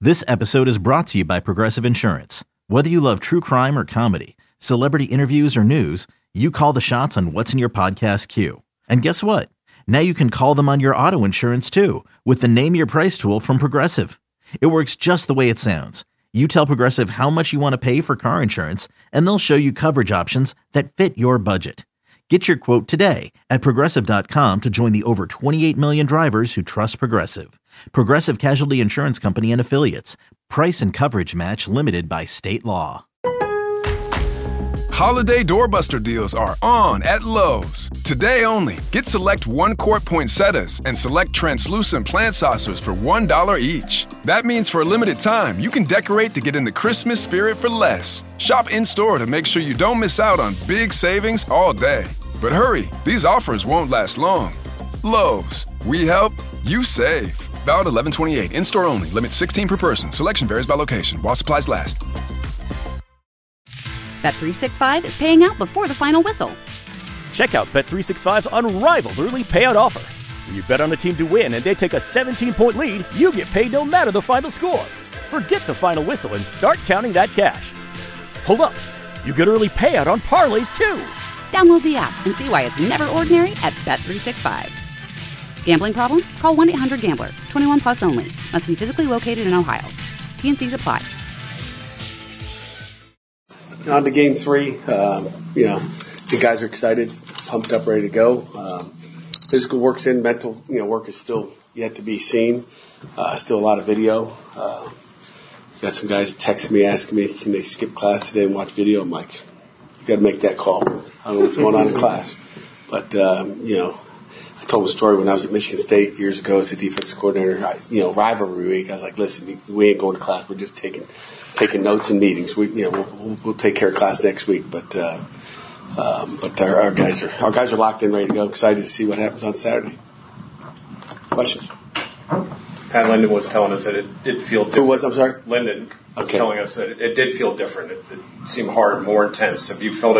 This episode is brought to you by Progressive Insurance. Whether you love true crime or comedy, celebrity interviews or news, you call the shots on what's in your podcast queue. And guess what? Now you can call them on your auto insurance too with the Name Your Price tool from Progressive. It works just the way it sounds. You tell Progressive how much you want to pay for car insurance, and they'll show you coverage options that fit your budget. Get your quote today at Progressive.com to join the over 28 million drivers who trust Progressive. Progressive Casualty Insurance Company and Affiliates. Price and coverage match limited by state law. Holiday doorbuster deals are on at Lowe's. Today only, get select 1-quart poinsettias and select translucent plant saucers for $1 each. That means for a limited time, you can decorate to get in the Christmas spirit for less. Shop in-store to make sure you don't miss out on big savings all day. But hurry, these offers won't last long. Lowe's, we help, you save. Valid 11/28, in-store only, limit 16 per person. Selection varies by location, while supplies last. Bet365 is paying out before the final whistle. Check out Bet365's unrivaled early payout offer. When you bet on a team to win and they take a 17-point lead, you get paid no matter the final score. Forget the final whistle and start counting that cash. Hold up, you get early payout on parlays too. Download the app and see why it's never ordinary at Bet365. Gambling problem? Call 1-800-GAMBLER. 21 plus only. Must be physically located in Ohio. T&Cs apply. On to game 3. The guys are excited, pumped up, ready to go. Physical work's in, mental work is still yet to be seen. Still a lot of video. Got some guys texting me asking me, can they skip class today and watch video? I'm like, you got to make that call. I don't know what's going on in class. But, I told a story when I was at Michigan State years ago as a defensive coordinator. Rivalry week, I was like, listen, we ain't going to class. We're just taking notes and meetings. We'll take care of class next week. But our guys are locked in, ready to go. Excited to see what happens on Saturday. Questions? Pat Linden was telling us that it did feel different. Who was? I'm sorry? Linden was telling us that it did feel different. It seemed hard, more intense. Have you felt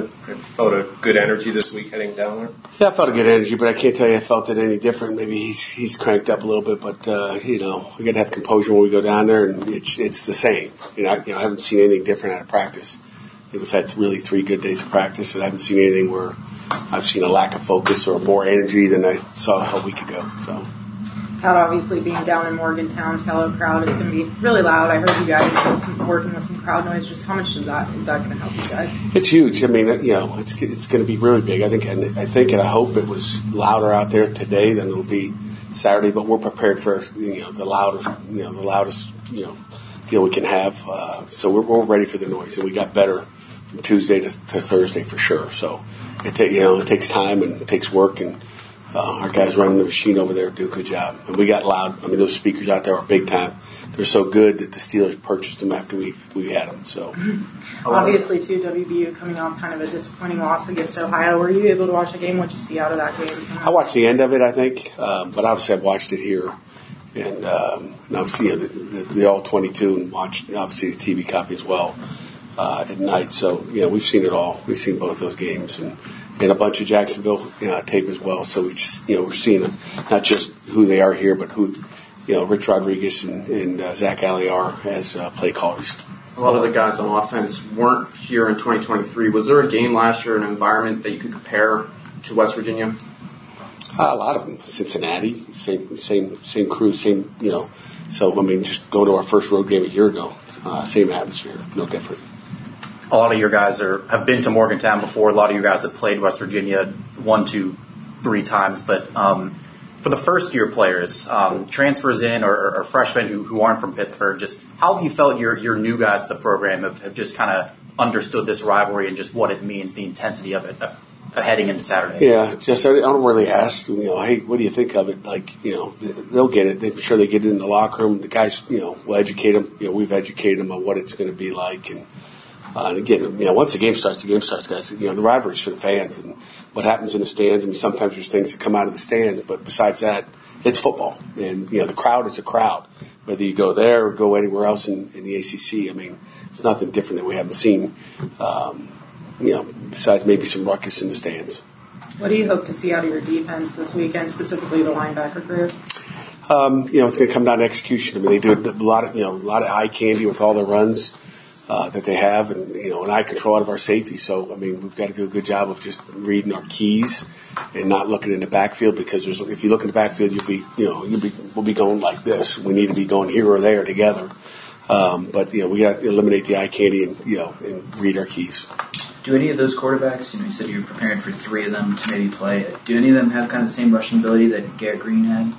a good energy this week heading down there? Yeah, I felt a good energy, but I can't tell you I felt it any different. Maybe he's cranked up a little bit, but we got to have composure when we go down there, and it's the same. I haven't seen anything different out of practice. I think we've had really 3 good days of practice, and I haven't seen anything where I've seen a lack of focus or more energy than I saw a week ago. So. Pat, obviously being down in Morgantown, sellout crowd, it's going to be really loud. I heard you guys working with some crowd noise. Just how much is that going to help you guys? It's huge. I mean, it's going to be really big. I think and I hope it was louder out there today than it'll be Saturday. But we're prepared for the loudest deal we can have. So we're ready for the noise, and we got better from Tuesday to Thursday for sure. So it takes time and it takes work and. Our guys running the machine over there do a good job. And we got loud. I mean, those speakers out there are big time. They're so good that the Steelers purchased them after we had them. So, obviously, too, WVU coming off kind of a disappointing loss against Ohio. Were you able to watch the game? What did you see out of that game? I watched the end of it, I think. But obviously, I've watched it here. And obviously, the All-22 and watched, obviously, the TV copy as well at night. So, we've seen it all. We've seen both those games. And a bunch of Jacksonville tape as well. So we just, we're seeing not just who they are here, but who, Rich Rodriguez and Zach Alley are as play callers. A lot of the guys on offense weren't here in 2023. Was there a game last year, an environment that you could compare to West Virginia? A lot of them. Cincinnati, same crew, same. So I mean, just go to our first road game a year ago. Same atmosphere, no different. A lot of your guys have been to Morgantown before. A lot of you guys have played West Virginia 1, 2, 3 times. But for the first-year players, transfers in or freshmen who aren't from Pittsburgh, just how have you felt your new guys to the program have just kind of understood this rivalry and just what it means, the intensity of it heading into Saturday? Yeah, just I don't really ask, hey, what do you think of it? Like, they'll get it. I'm sure they get it in the locker room. The guys, will educate them. We've educated them on what it's going to be like. And again, once the game starts, guys. The rivalry's for the fans and what happens in the stands. I mean, sometimes there's things that come out of the stands, but besides that, it's football. And, the crowd is the crowd. Whether you go there or go anywhere else in the ACC, I mean, it's nothing different that we haven't seen, besides maybe some ruckus in the stands. What do you hope to see out of your defense this weekend, specifically the linebacker group? It's going to come down to execution. I mean, they do a lot of eye candy with all the runs that they have, and eye control out of our safety. So, I mean, we've got to do a good job of just reading our keys and not looking in the backfield, because if you look in the backfield, we'll be going like this. We need to be going here or there together. But we got to eliminate the eye candy and read our keys. Do any of those quarterbacks, you said you're preparing for 3 of them to maybe play, do any of them have kind of the same rushing ability that Garrett Green had?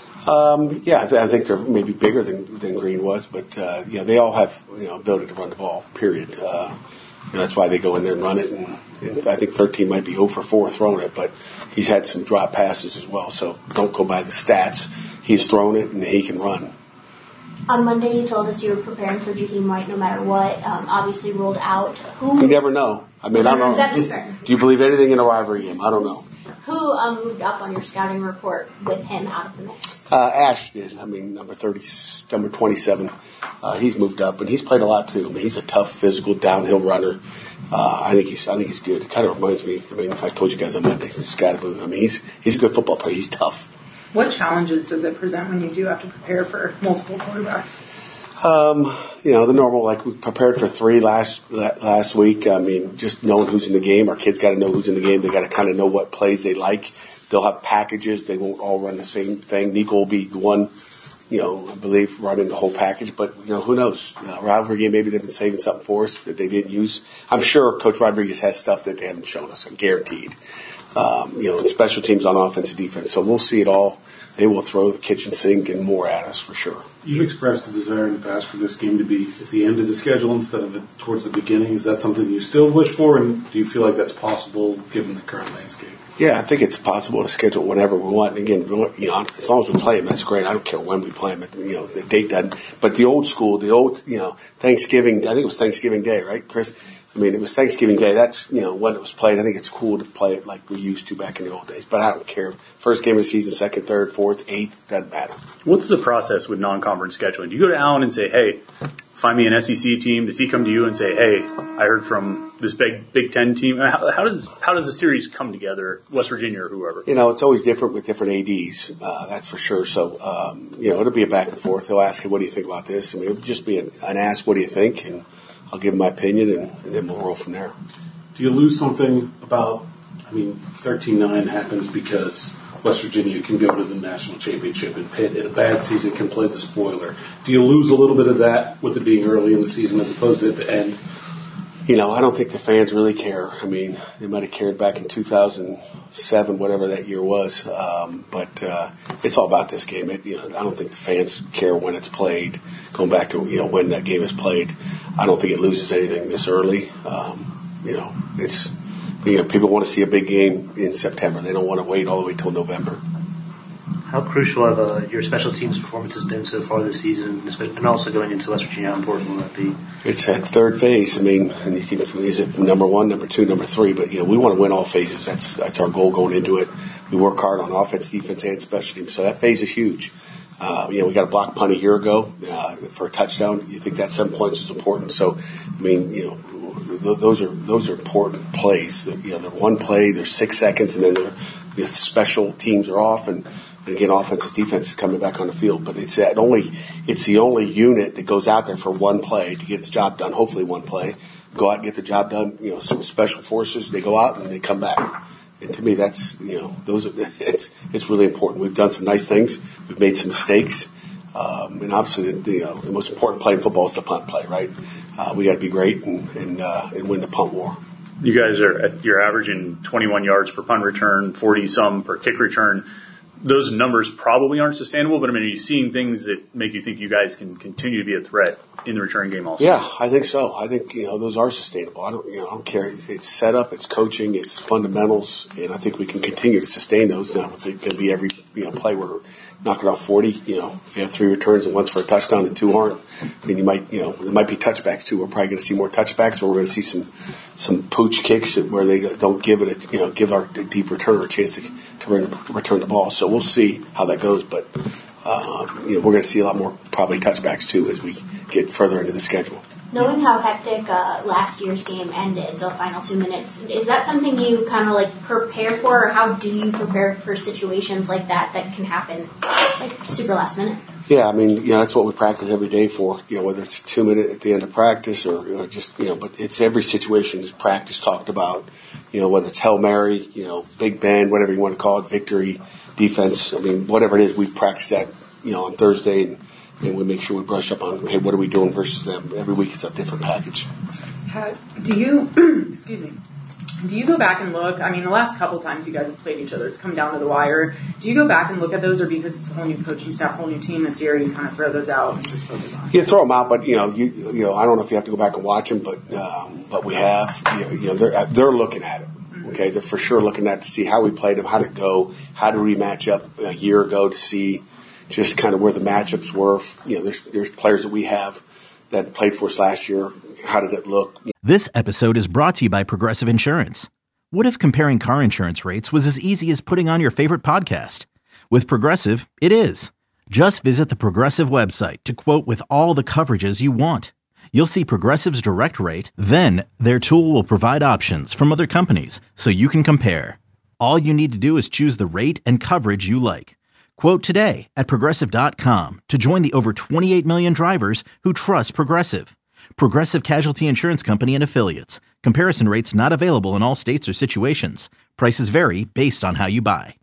I think they're maybe bigger than Green was, but they all have ability to run the ball. Period. That's why they go in there and run it. And I think 13 might be 0 for 4 throwing it, but he's had some drop passes as well. So don't go by the stats. He's thrown it and he can run. On Monday, you told us you were preparing for Jakeem White no matter what. Obviously ruled out. You never know. I mean, I don't know. That's fair. Do you believe anything in a rivalry game? I don't know. Who moved up on your scouting report with him out of the mix? Ash did. I mean, number 27. He's moved up, and he's played a lot too. I mean, he's a tough, physical, downhill runner. I think he's good. It kind of reminds me. I mean, if I told you guys on Monday, Scatterboo. I mean, he's a good football player. He's tough. What challenges does it present when you do have to prepare for multiple quarterbacks? The normal, like we prepared for 3 last week. I mean, just knowing who's in the game. Our kids got to know who's in the game. They got to kind of know what plays they like. They'll have packages. They won't all run the same thing. Nico will be the one, I believe, running the whole package. But, who knows? Rivalry game, maybe they've been saving something for us that they didn't use. I'm sure Coach Rodriguez has stuff that they haven't shown us. I'm guaranteed. Special teams on offense and defense. So we'll see it all. They will throw the kitchen sink and more at us for sure. You've expressed a desire in the past for this game to be at the end of the schedule instead of towards the beginning. Is that something you still wish for, and do you feel like that's possible given the current landscape? Yeah, I think it's possible to schedule whenever we want. And again, as long as we play them, that's great. I don't care when we play them. The date doesn't. But the old school, Thanksgiving. I think it was Thanksgiving Day, right, Chris? I mean, it was Thanksgiving Day. That's, when it was played. I think it's cool to play it like we used to back in the old days. But I don't care. First game of the season, second, third, fourth, eighth, doesn't matter. What's the process with non-conference scheduling? Do you go to Allen and say, hey, find me an SEC team? Does he come to you and say, hey, I heard from this Big Ten team? How does the series come together, West Virginia or whoever? It's always different with different ADs, that's for sure. So, it'll be a back and forth. He'll ask, what do you think about this? I mean, it'll just be an ask, what do you think? And I'll give him my opinion, and then we'll roll from there. Do you lose something about, 13-9 happens because West Virginia can go to the national championship, and Pitt in a bad season can play the spoiler. Do you lose a little bit of that with it being early in the season as opposed to at the end? I don't think the fans really care. I mean, they might have cared back in 2007, whatever that year was. But it's all about this game. I don't think the fans care when it's played. Going back to when that game is played, I don't think it loses anything this early. It's people want to see a big game in September. They don't want to wait all the way till November. How crucial have your special teams performances been so far this season, and also going into West Virginia? How important will that be? It's at third phase. And is it number 1, number 2, number 3? But we want to win all phases. That's our goal going into it. We work hard on offense, defense, and special teams. So that phase is huge. We got a block punt a year ago for a touchdown. You think that 7 points is important? So, those are important plays. They're one play. There's 6 seconds, and then the special teams are off, and again, offensive defense is coming back on the field. But it's the only unit that goes out there for one play to get the job done. Hopefully, one play, go out and get the job done. Some special forces, they go out and they come back. And to me, that's it's really important. We've done some nice things. We've made some mistakes, and obviously, the most important play in football is the punt play, right? We got to be great and win the punt war. You guys you're averaging 21 yards per punt return, 40 some per kick return. Those numbers probably aren't sustainable, but are you seeing things that make you think you guys can continue to be a threat in the return game also? Yeah, I think so. I think those are sustainable. I don't care. It's setup, it's coaching, it's fundamentals, and I think we can continue to sustain those. Now, it's going to be every play we're knocking off 40. If you have 3 returns and one's for a touchdown and 2 aren't, then you might there might be touchbacks too. We're probably going to see more touchbacks, or we're going to see some pooch kicks where they don't give it give our deep returner a chance to return the ball. So we'll see how that goes, but we're going to see a lot more probably touchbacks too as we get further into the schedule. Knowing how hectic last year's game ended, the final 2 minutes, is that something you kind of like prepare for, or how do you prepare for situations like that can happen like super last minute? Yeah, I mean, that's what we practice every day for, whether it's 2 minutes at the end of practice or just, but it's every situation is practice talked about, whether it's Hail Mary, Big Ben, whatever you want to call it, victory, defense. I mean, whatever it is, we practice that, on Thursday and we make sure we brush up on, hey, what are we doing versus them? Every week it's a different package. Do you, excuse me, do you go back and look? I mean, the last couple times you guys have played each other, it's come down to the wire. Do you go back and look at those, or because it's a whole new coaching staff, whole new team this year, you kind of throw those out and just focus on it? Yeah, throw them out, but I don't know if you have to go back and watch them, but we have. They're looking at it. Okay, they're for sure looking at it to see how we played them, how did it go, how did we match up a year ago to see just kind of where the matchups were. There's players that we have that played for us last year. How did it look? This episode is brought to you by Progressive Insurance. What if comparing car insurance rates was as easy as putting on your favorite podcast? With Progressive, it is. Just visit the Progressive website to quote with all the coverages you want. You'll see Progressive's direct rate, then their tool will provide options from other companies so you can compare. All you need to do is choose the rate and coverage you like. Quote today at Progressive.com to join the over 28 million drivers who trust Progressive. Progressive Casualty Insurance Company and Affiliates. Comparison rates not available in all states or situations. Prices vary based on how you buy.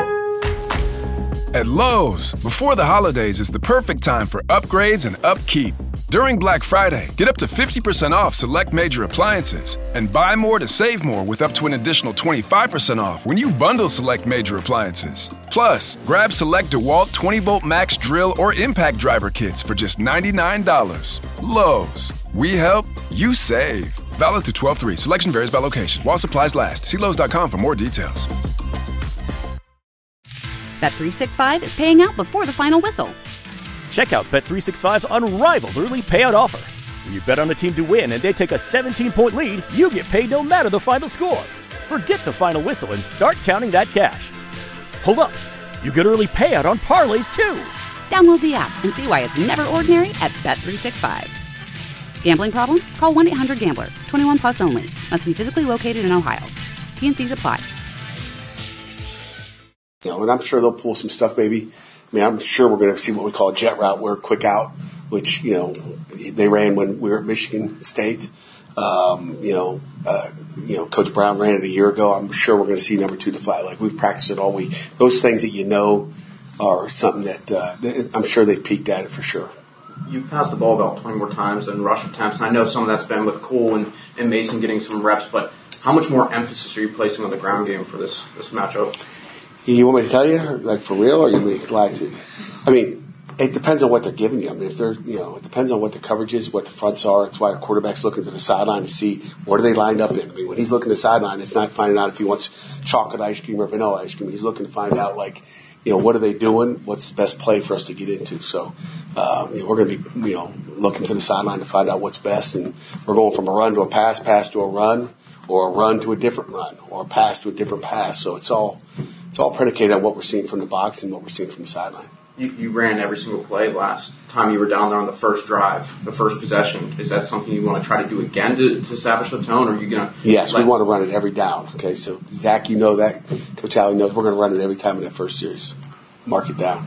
At Lowe's, before the holidays is the perfect time for upgrades and upkeep. During Black Friday, get up to 50% off select major appliances and buy more to save more with up to an additional 25% off when you bundle select major appliances. Plus, grab select DeWalt 20-volt max drill or impact driver kits for just $99. Lowe's. We help, you save. Valid through 12/3. Selection varies by location. While supplies last. See Lowe's.com for more details. Bet365 is paying out before the final whistle. Check out Bet365's unrivaled early payout offer. When you bet on a team to win and they take a 17-point lead, you get paid no matter the final score. Forget the final whistle and start counting that cash. Hold up. You get early payout on parlays, too. Download the app and see why it's never ordinary at Bet365. Gambling problem? Call 1-800-GAMBLER. 21 plus only. Must be physically located in Ohio. T&Cs apply. And I'm sure they'll pull some stuff maybe. I mean, I'm sure we're going to see what we call a jet route, where quick out, which, they ran when we were at Michigan State. Coach Brown ran it a year ago. I'm sure we're going to see number 2 to fly. Like, we've practiced it all week. Those things that are something that I'm sure they've peaked at it for sure. You've passed the ball about 20 more times than rush attempts, and I know some of that's been with Cole and Mason getting some reps, but how much more emphasis are you placing on the ground game for this matchup? You want me to tell you, like, for real, or you like to? I mean, it depends on what they're giving you. I mean, if they're, it depends on what the coverage is, what the fronts are. It's why our quarterback's looking to the sideline to see what are they lined up in. I mean, when he's looking to the sideline, it's not finding out if he wants chocolate ice cream or vanilla ice cream. He's looking to find out, like, what are they doing? What's the best play for us to get into? So, we're going to be, looking to the sideline to find out what's best. And we're going from a run to a pass to a run, or a run to a different run, or a pass to a different pass. So it's all predicated on what we're seeing from the box and what we're seeing from the sideline. You ran every single play last time you were down there on the first drive, the first possession. Is that something you want to try to do again to establish the tone, or are you going to? Yes, we want to run it every down. Okay, so Zach, that. Coach Alley knows we're going to run it every time in that first series. Mark it down.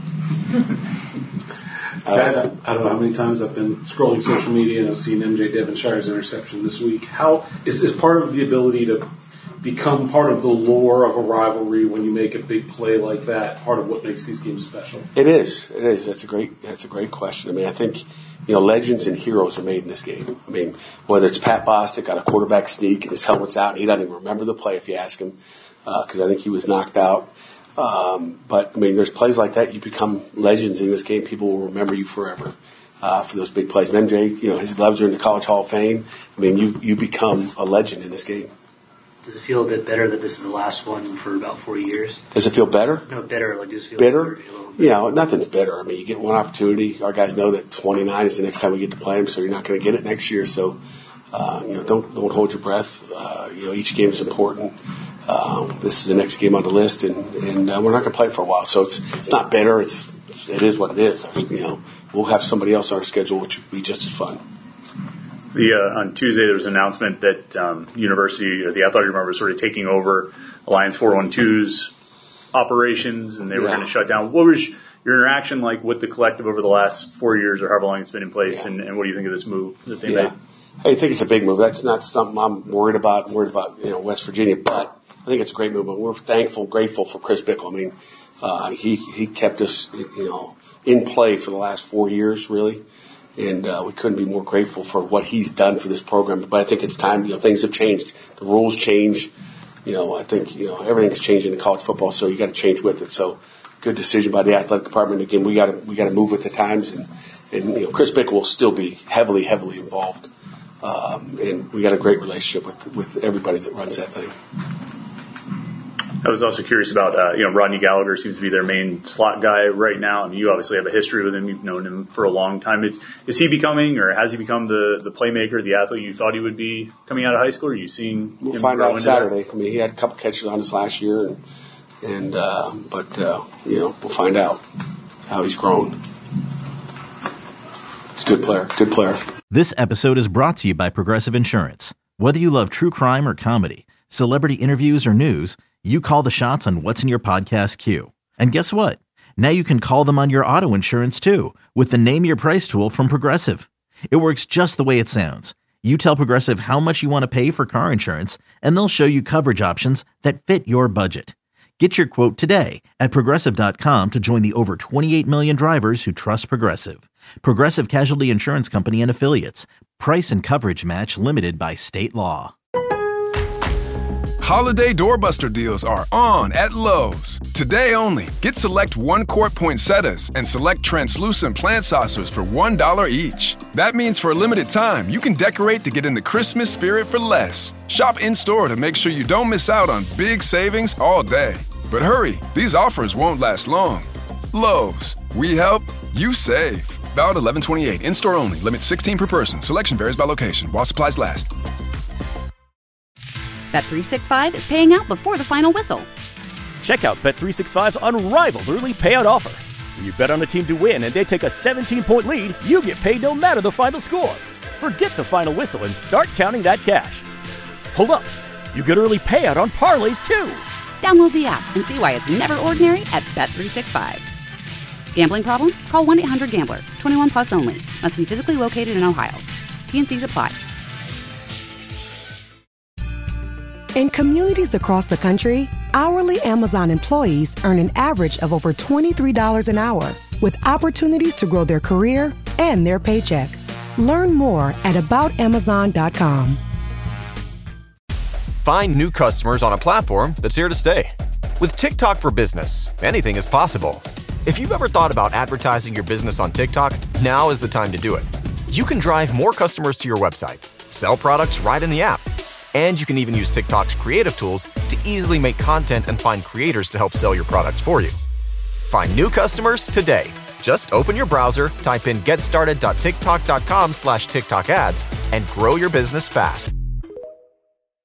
I don't know how many times I've been scrolling social media and I've seen MJ Devonshire's interception this week. How is part of the ability to become part of the lore of a rivalry when you make a big play like that, part of what makes these games special? It is. That's a great question. I mean, I think, legends and heroes are made in this game. I mean, whether it's Pat Bostic got a quarterback sneak and his helmet's out and he doesn't even remember the play if you ask him, because I think he was knocked out. But I mean, there's plays like that. You become legends in this game. People will remember you forever for those big plays. And MJ, his gloves are in the College Hall of Fame. I mean, you become a legend in this game. Does it feel a bit better that this is the last one for about 4 years? Does it feel better? No, better. Like, does it feel bitter? Nothing's bitter. I mean, you get one opportunity. Our guys know that 29 is the next time we get to play them, so you're not going to get it next year. So, don't hold your breath. Each game is important. This is the next game on the list, and we're not going to play for a while. So it's not bitter. It is what it is. We'll have somebody else on our schedule, which would be just as fun. On Tuesday, there was an announcement that University, or the athletic department, was sort of taking over Alliance 412's operations, and they were going to shut down. What was your interaction like with the collective over the last 4 years, or however long it's been in place, and what do you think of this move that they made? I think it's a big move. That's not something I'm worried about. I'm worried about West Virginia, but I think it's a great move. But we're thankful, grateful for Chris Bickle. I mean, he kept us in play for the last 4 years, really. And we couldn't be more grateful for what he's done for this program. But I think it's time. Things have changed. The rules change. I think everything's changing in college football, so you got to change with it. So, good decision by the athletic department. Again, we got to move with the times, and Chris Bickle will still be heavily involved. And we got a great relationship with everybody that runs that thing. I was also curious about, Rodney Gallagher seems to be their main slot guy right now. I mean, you obviously have a history with him. You've known him for a long time. Is he becoming, or has he become the playmaker, the athlete you thought he would be coming out of high school? Are you seeing We'll him find grow out into Saturday. that? I mean, he had a couple catches on us last year, but we'll find out how he's grown. He's a good player. Good player. This episode is brought to you by Progressive Insurance. Whether you love true crime or comedy, celebrity interviews or news, you call the shots on what's in your podcast queue. And guess what? Now you can call them on your auto insurance too with the Name Your Price tool from Progressive. It works just the way it sounds. You tell Progressive how much you want to pay for car insurance, and they'll show you coverage options that fit your budget. Get your quote today at Progressive.com to join the over 28 million drivers who trust Progressive. Progressive Casualty Insurance Company and Affiliates. Price and coverage match limited by state law. Holiday doorbuster deals are on at Lowe's. Today only, get select 1-quart poinsettias and select translucent plant saucers for $1 each. That means for a limited time, you can decorate to get in the Christmas spirit for less. Shop in-store to make sure you don't miss out on big savings all day. But hurry, these offers won't last long. Lowe's, we help, you save. Valid 11/28, in-store only, limit 16 per person. Selection varies by location, while supplies last. Bet365 is paying out before the final whistle. Check out Bet365's unrivaled early payout offer. When you bet on a team to win and they take a 17-point lead, you get paid no matter the final score. Forget the final whistle and start counting that cash. Hold up, you get early payout on parlays too. Download the app and see why it's never ordinary at Bet365. Gambling problem? Call 1-800-GAMBLER. 21 plus only. Must be physically located in Ohio. T&Cs apply. In communities across the country, hourly Amazon employees earn an average of over $23 an hour, with opportunities to grow their career and their paycheck. Learn more at aboutamazon.com. Find new customers on a platform that's here to stay. With TikTok for Business, anything is possible. If you've ever thought about advertising your business on TikTok, now is the time to do it. You can drive more customers to your website, sell products right in the app, and you can even use TikTok's creative tools to easily make content and find creators to help sell your products for you. Find new customers today. Just open your browser, type in getstarted.tiktok.com/TikTok ads, and grow your business fast.